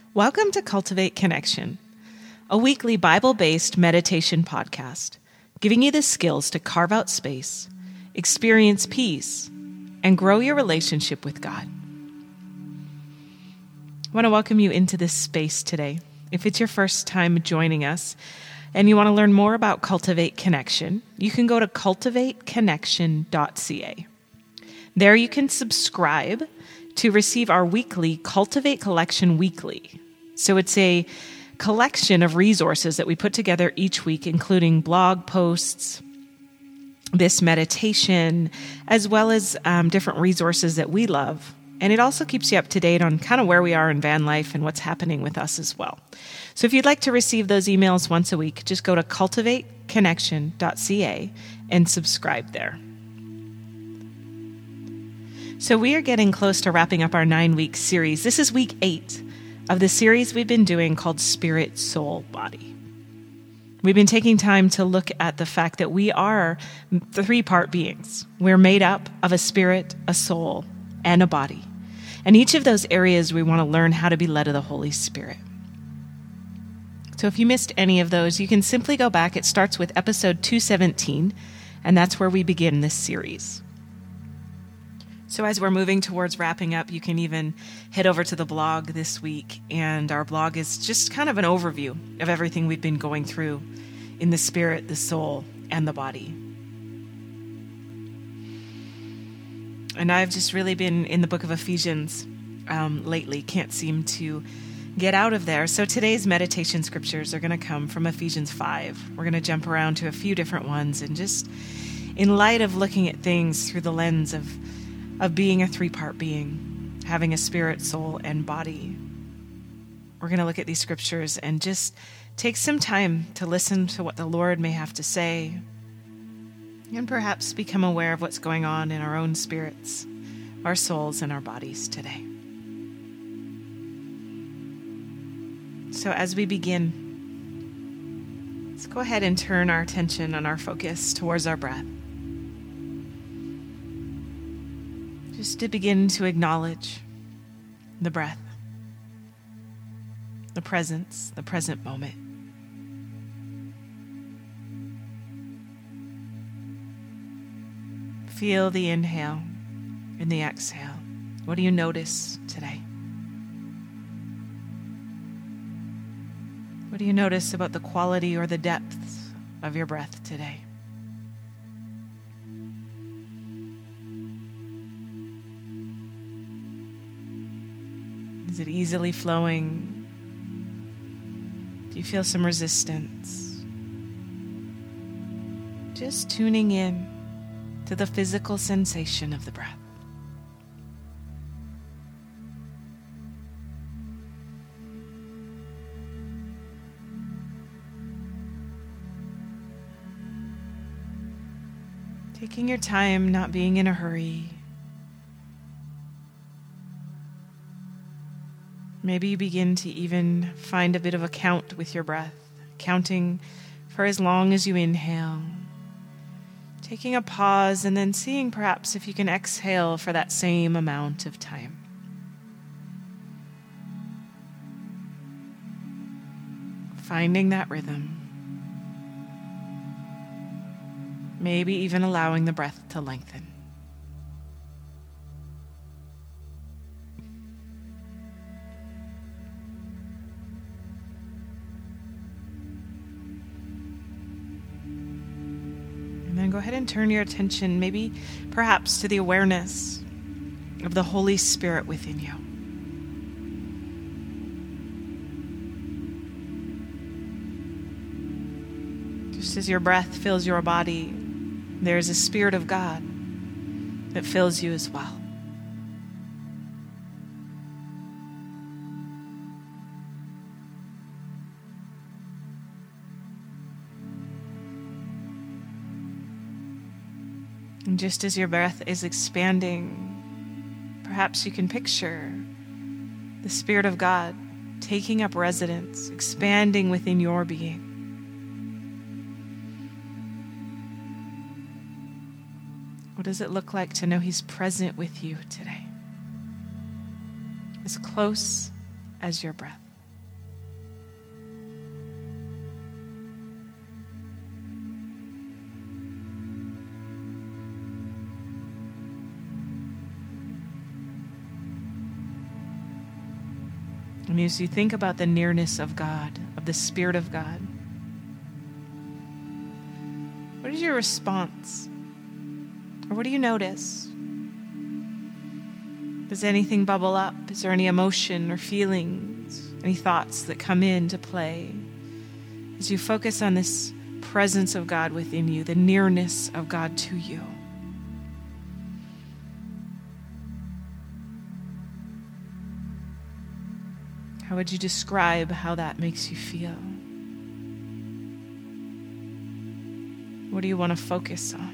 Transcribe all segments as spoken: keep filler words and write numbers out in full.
Welcome to Cultivate Connection, a weekly Bible-based meditation podcast, giving you the skills to carve out space, experience peace, and grow your relationship with God. I want to welcome you into this space today. If it's your first time joining us and you want to learn more about Cultivate Connection, you can go to cultivate connection dot c a. There you can subscribe to receive our weekly Cultivate Collection Weekly. So it's a collection of resources that we put together each week, including blog posts, this meditation, as well as um, different resources that we love. And it also keeps you up to date on kind of where we are in van life and what's happening with us as well. So if you'd like to receive those emails once a week, just go to cultivate connection dot c a and subscribe there. So we are getting close to wrapping up our nine-week series. This is week eight of the series we've been doing called Spirit, Soul, Body. We've been taking time to look at the fact that we are three-part beings. We're made up of a spirit, a soul, and a body. And each of those areas we want to learn how to be led of the Holy Spirit. So if you missed any of those, you can simply go back. It starts with episode two seventeen, and that's where we begin this series. So as we're moving towards wrapping up, you can even head over to the blog this week, and our blog is just kind of an overview of everything we've been going through in the spirit, the soul, and the body. And I've just really been in the book of Ephesians um, lately, can't seem to get out of there. So today's meditation scriptures are going to come from Ephesians five. We're going to jump around to a few different ones, and just in light of looking at things through the lens of of being a three-part being, having a spirit, soul, and body. We're going to look at these scriptures and just take some time to listen to what the Lord may have to say, and perhaps become aware of what's going on in our own spirits, our souls, and our bodies today. So as we begin, let's go ahead and turn our attention and our focus towards our breath. Just to begin to acknowledge the breath, the presence, the present moment. Feel the inhale and the exhale. What do you notice today? What do you notice about the quality or the depth of your breath today? Is it easily flowing? Do you feel some resistance? Just tuning in to the physical sensation of the breath. Taking your time, not being in a hurry. Maybe you begin to even find a bit of a count with your breath, counting for as long as you inhale, taking a pause, and then seeing perhaps if you can exhale for that same amount of time. Finding that rhythm. Maybe even allowing the breath to lengthen. Go ahead and turn your attention, maybe perhaps to the awareness of the Holy Spirit within you. Just as your breath fills your body, there is a Spirit of God that fills you as well. And just as your breath is expanding, perhaps you can picture the Spirit of God taking up residence, expanding within your being. What does it look like to know He's present with you today? As close as your breath. And as you think about the nearness of God, of the Spirit of God, what is your response? Or what do you notice? Does anything bubble up? Is there any emotion or feelings, any thoughts that come into play as you focus on this presence of God within you, the nearness of God to you? How would you describe how that makes you feel? What do you want to focus on?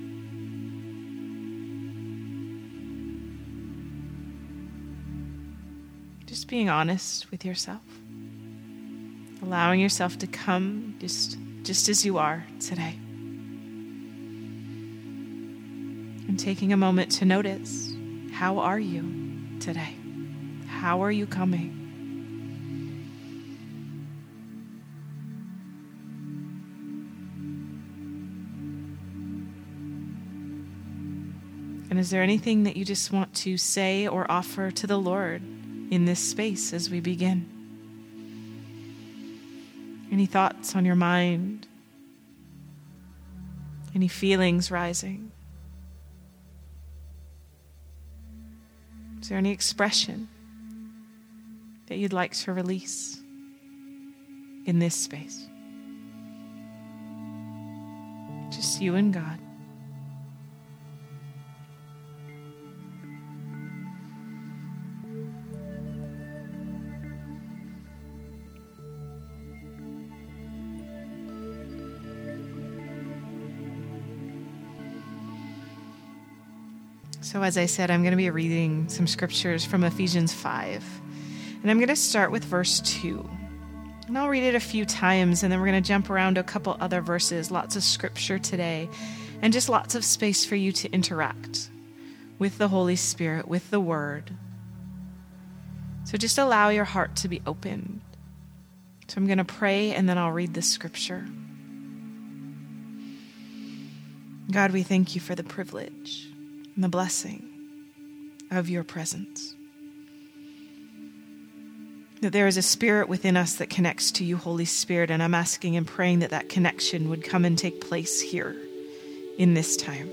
Just being honest with yourself. Allowing yourself to come just, just as you are today. And taking a moment to notice, how are you today? How are you coming? And is there anything that you just want to say or offer to the Lord in this space as we begin? Any thoughts on your mind? Any feelings rising? Is there any expression that you'd like to release in this space? Just you and God. So as I said, I'm going to be reading some scriptures from Ephesians five. And I'm going to start with verse two. And I'll read it a few times, and then we're going to jump around to a couple other verses, lots of scripture today, and just lots of space for you to interact with the Holy Spirit, with the Word. So just allow your heart to be open. So I'm going to pray, and then I'll read the scripture. God, we thank you for the privilege and the blessing of your presence. That there is a spirit within us that connects to you, Holy Spirit, and I'm asking and praying that that connection would come and take place here in this time.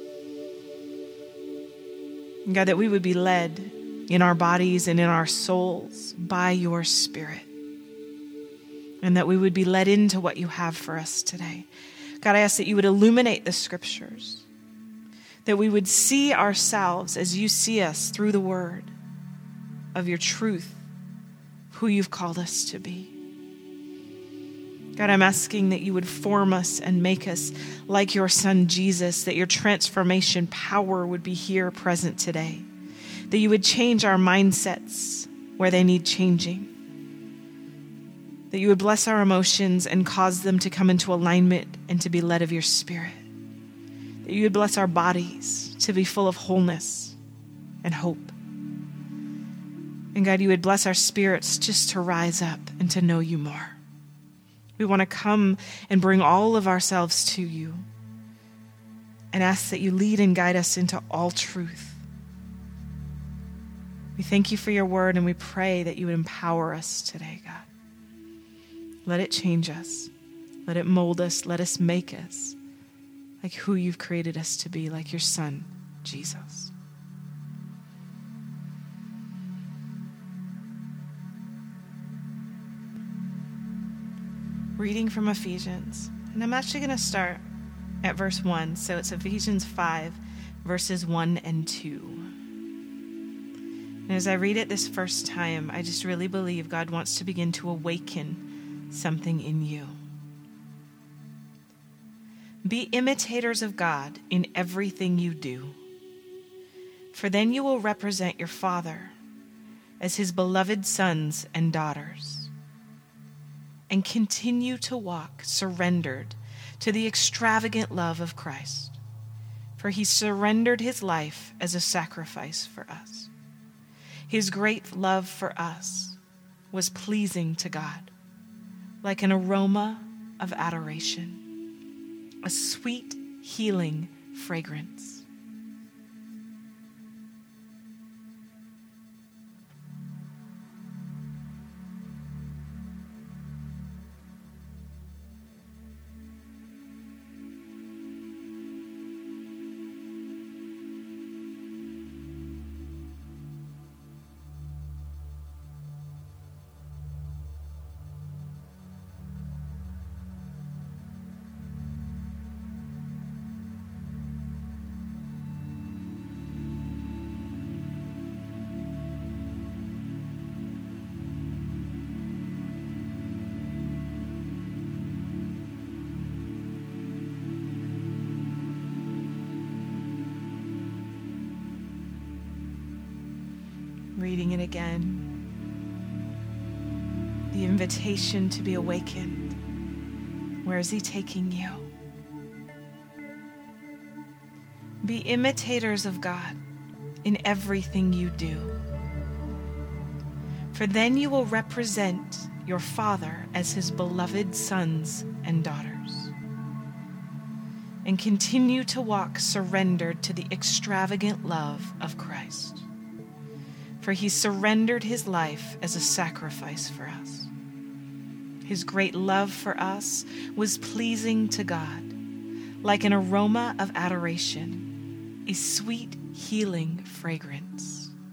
And God, that we would be led in our bodies and in our souls by your Spirit, and that we would be led into what you have for us today. God, I ask that you would illuminate the scriptures, that we would see ourselves as you see us through the word of your truth, who you've called us to be. God, I'm asking that you would form us and make us like your Son, Jesus, that your transformation power would be here present today, that you would change our mindsets where they need changing, that you would bless our emotions and cause them to come into alignment and to be led of your Spirit. That you would bless our bodies to be full of wholeness and hope. And God, you would bless our spirits just to rise up and to know you more. We want to come and bring all of ourselves to you and ask that you lead and guide us into all truth. We thank you for your word, and we pray that you would empower us today, God. Let it change us. Let it mold us. Let us make us like who you've created us to be, like your Son, Jesus. Reading from Ephesians, and I'm actually going to start at verse one. So it's Ephesians five, verses one and two. And as I read it this first time, I just really believe God wants to begin to awaken something in you. Be imitators of God in everything you do, for then you will represent your Father as his beloved sons and daughters, and continue to walk surrendered to the extravagant love of Christ, for he surrendered his life as a sacrifice for us. His great love for us was pleasing to God, like an aroma of adoration, a sweet, healing fragrance. Reading it again. The invitation to be awakened. Where is he taking you? Be imitators of God in everything you do. For then you will represent your Father as his beloved sons and daughters, and continue to walk surrendered to the extravagant love of Christ. For he surrendered his life as a sacrifice for us. His great love for us was pleasing to God, like an aroma of adoration, a sweet, healing fragrance.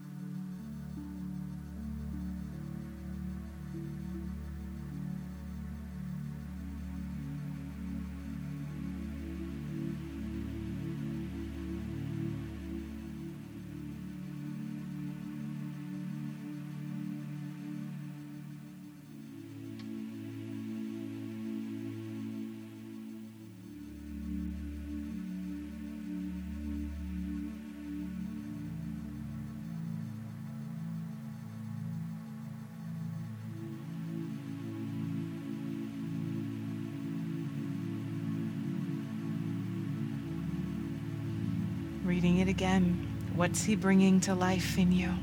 Reading it again. What's he bringing to life in you?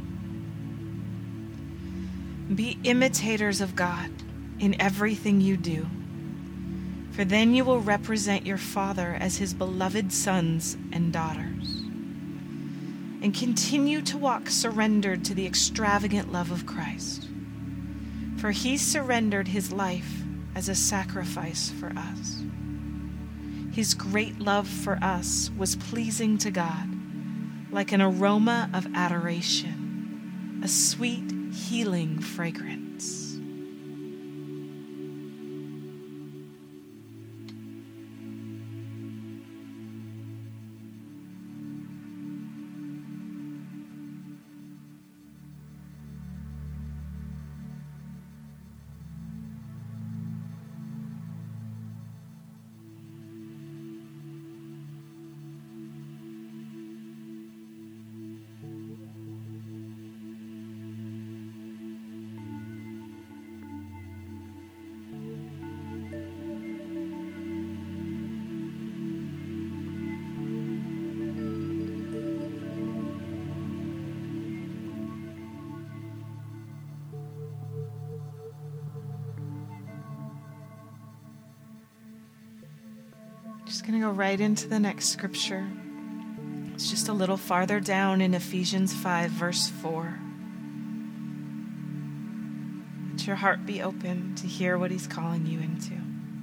Be imitators of God in everything you do, for then you will represent your Father as his beloved sons and daughters, and continue to walk surrendered to the extravagant love of Christ. For he surrendered his life as a sacrifice for us. His great love for us was pleasing to God, like an aroma of adoration, a sweet, healing fragrance. Just going to go right into the next scripture. It's just a little farther down in Ephesians five, verse four. Let your heart be open to hear what he's calling you into.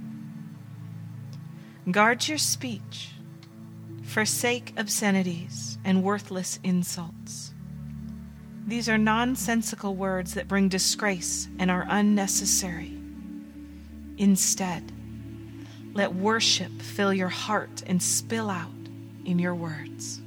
Guard your speech. Forsake obscenities and worthless insults. These are nonsensical words that bring disgrace and are unnecessary. Instead, let worship fill your heart and spill out in your words.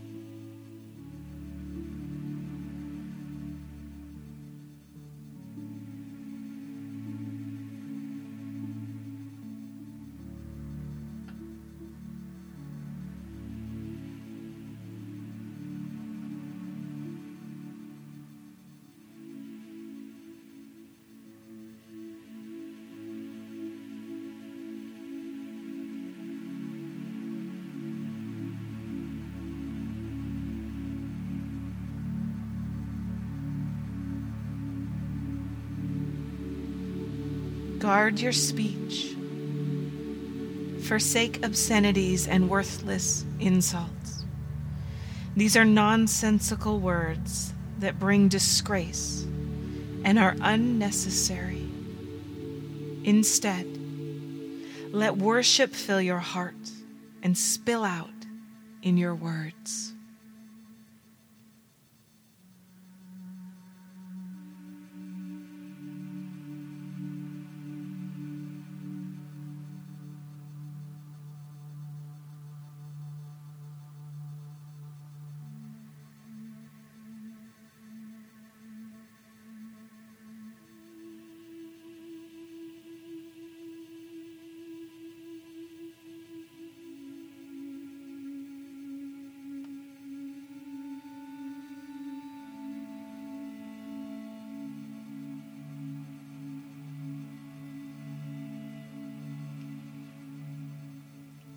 Guard your speech. Forsake obscenities and worthless insults. These are nonsensical words that bring disgrace and are unnecessary. Instead, let worship fill your heart and spill out in your words.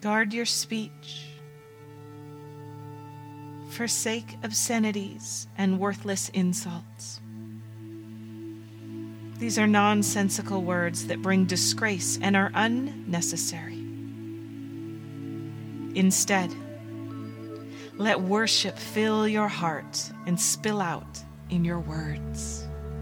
Guard your speech. Forsake obscenities and worthless insults. These are nonsensical words that bring disgrace and are unnecessary. Instead, let worship fill your heart and spill out in your words.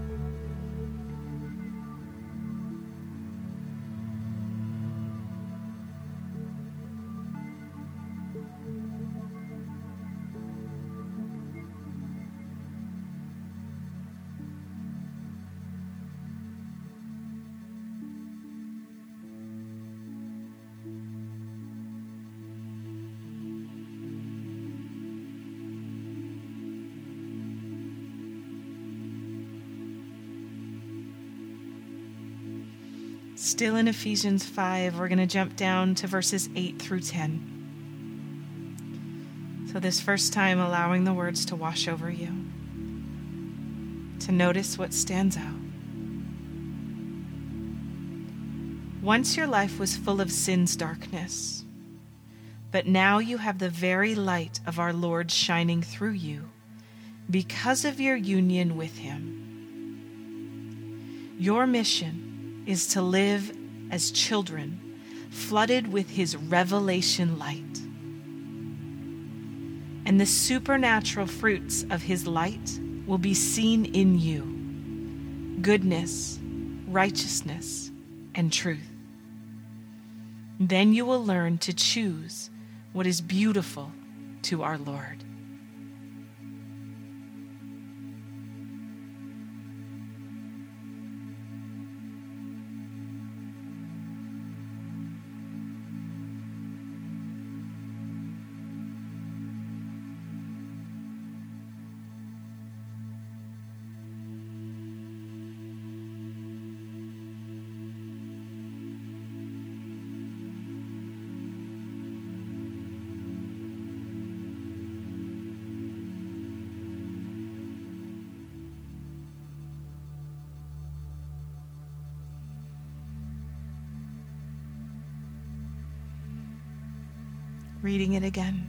Still in Ephesians five, we're going to jump down to verses eight through ten. So this first time, allowing the words to wash over you, to notice what stands out. Once your life was full of sin's darkness, but now you have the very light of our Lord shining through you because of your union with Him. Your mission is to live as children flooded with His revelation light. And the supernatural fruits of His light will be seen in you: goodness, righteousness, and truth. Then you will learn to choose what is beautiful to our Lord. Reading it again.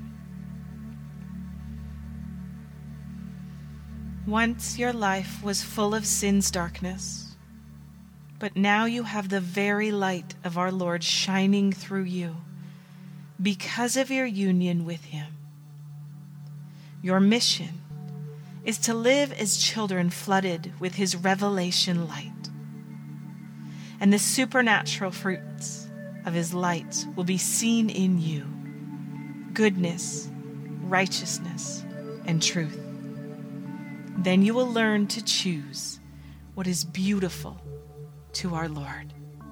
Once your life was full of sin's darkness, but now you have the very light of our Lord shining through you because of your union with Him. Your mission is to live as children flooded with His revelation light. And the supernatural fruits of His light will be seen in you: goodness, righteousness, and truth. Then you will learn to choose what is beautiful to our Lord.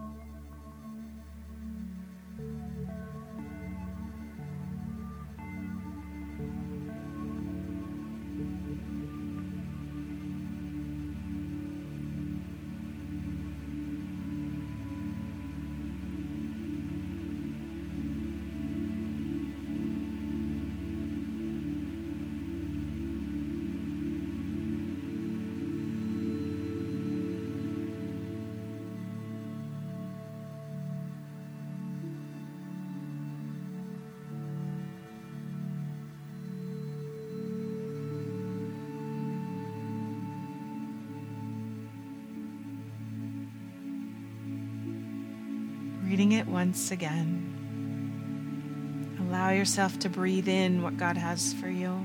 Reading it once again. Allow yourself to breathe in what God has for you.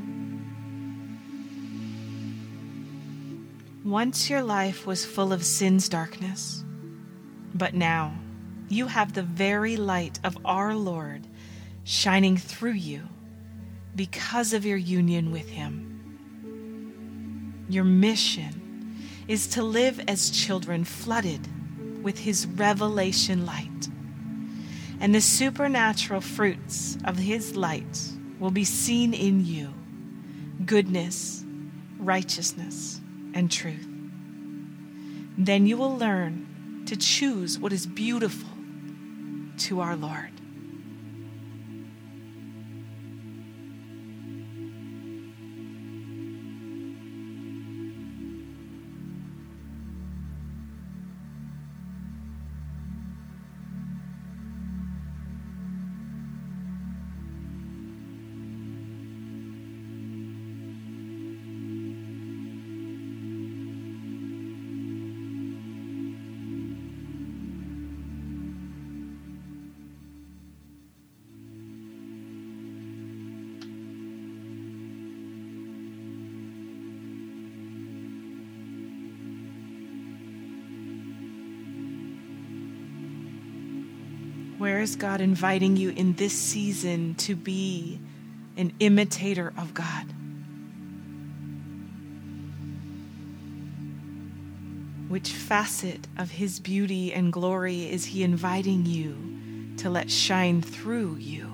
Once your life was full of sin's darkness, but now you have the very light of our Lord shining through you because of your union with Him. Your mission is to live as children flooded with His revelation light. And the supernatural fruits of His light will be seen in you: goodness, righteousness, and truth. Then you will learn to choose what is beautiful to our Lord. Where is God inviting you in this season to be an imitator of God? Which facet of his beauty and glory is he inviting you to let shine through you?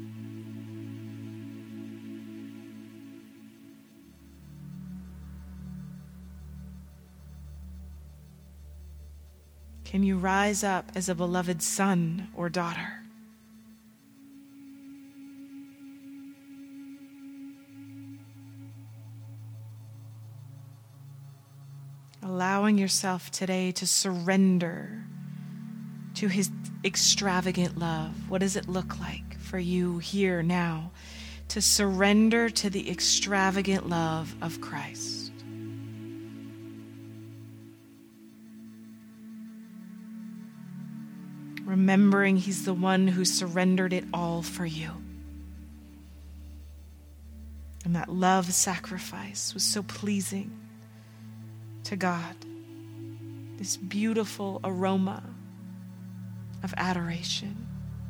Can you rise up as a beloved son or daughter? Allowing yourself today to surrender to his extravagant love. What does it look like for you here now to surrender to the extravagant love of Christ? Remembering he's the one who surrendered it all for you. And that love sacrifice was so pleasing to God. This beautiful aroma of adoration.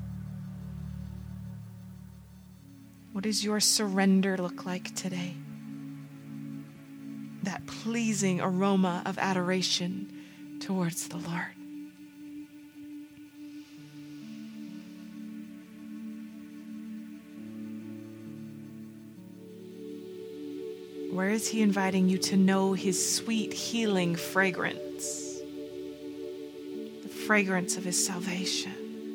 What does your surrender look like today? That pleasing aroma of adoration towards the Lord. Where is he inviting you to know his sweet healing fragrance? The fragrance of his salvation.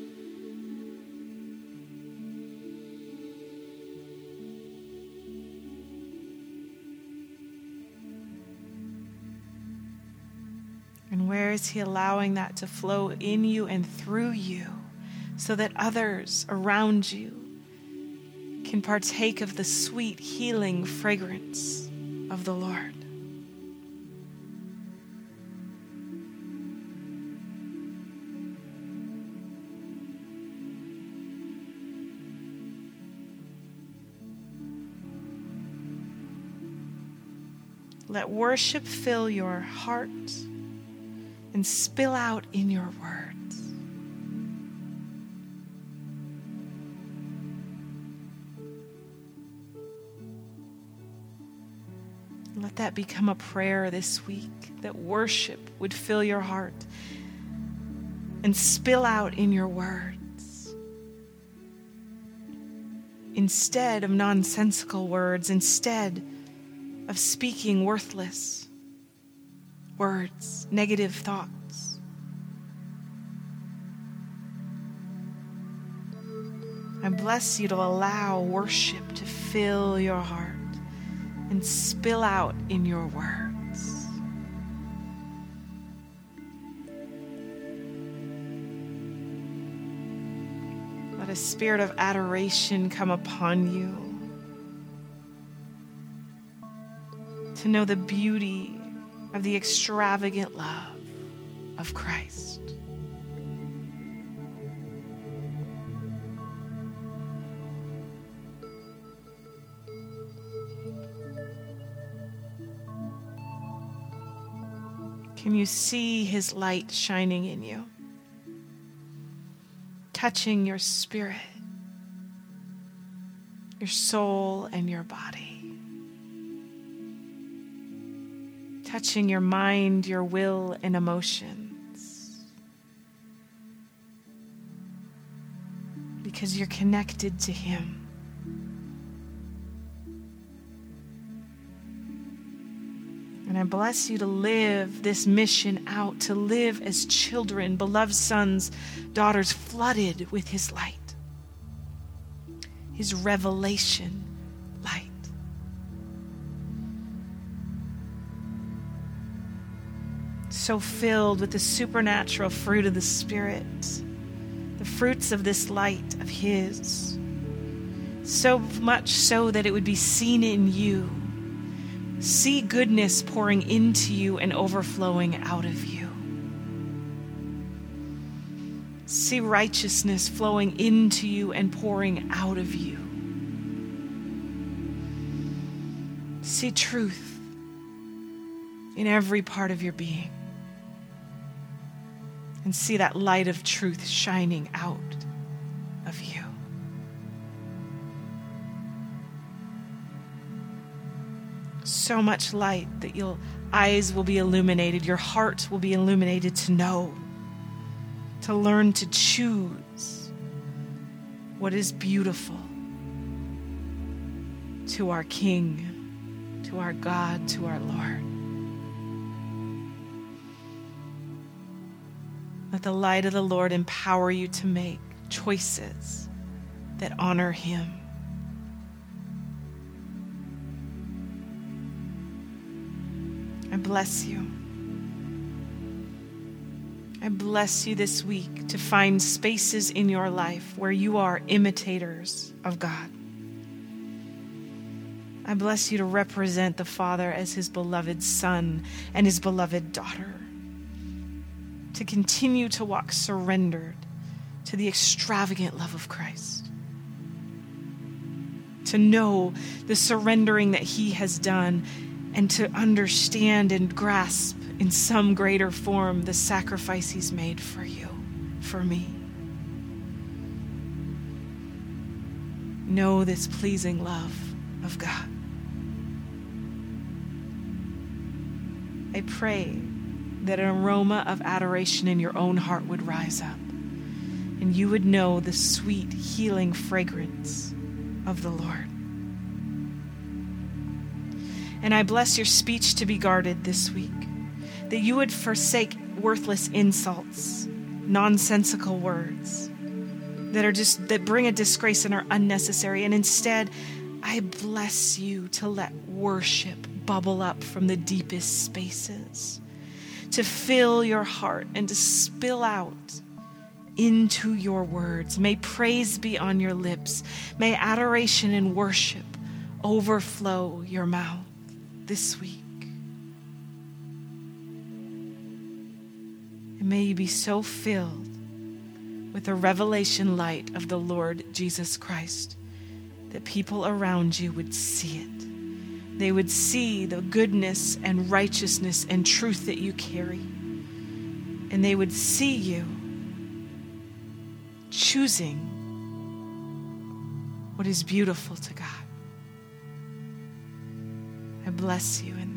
And where is he allowing that to flow in you and through you so that others around you can partake of the sweet healing fragrance of the Lord? Let worship fill your heart and spill out in your words. Let that become a prayer this week, that worship would fill your heart and spill out in your words. Instead of nonsensical words, instead of speaking worthless words, negative thoughts. I bless you to allow worship to fill your heart and spill out in your words. Let a spirit of adoration come upon you. To know the beauty of the extravagant love of Christ. Can you see his light shining in you, touching your spirit, your soul, and your body, touching your mind, your will, and emotions, because you're connected to him. And I bless you to live this mission out, to live as children, beloved sons, daughters, flooded with his light, his revelation light. So filled with the supernatural fruit of the Spirit, the fruits of this light of his, so much so that it would be seen in you. See goodness pouring into you and overflowing out of you. See righteousness flowing into you and pouring out of you. See truth in every part of your being. And see that light of truth shining out so much light that your eyes will be illuminated, your heart will be illuminated to know, to learn to choose what is beautiful to our King, to our God, to our Lord. Let the light of the Lord empower you to make choices that honor Him. I bless you. I bless you this week to find spaces in your life where you are imitators of God. I bless you to represent the Father as His beloved Son and His beloved daughter. To continue to walk surrendered to the extravagant love of Christ. To know the surrendering that He has done, and to understand and grasp in some greater form the sacrifice He's made for you, for me. Know this pleasing love of God. I pray that an aroma of adoration in your own heart would rise up, and you would know the sweet, healing fragrance of the Lord. And I bless your speech to be guarded this week, that you would forsake worthless insults, nonsensical words that are just that bring a disgrace and are unnecessary. And instead, I bless you to let worship bubble up from the deepest spaces, to fill your heart and to spill out into your words. May praise be on your lips. May adoration and worship overflow your mouth this week. And may you be so filled with the revelation light of the Lord Jesus Christ that people around you would see it. They would see the goodness and righteousness and truth that you carry. And they would see you choosing what is beautiful to God. I bless you in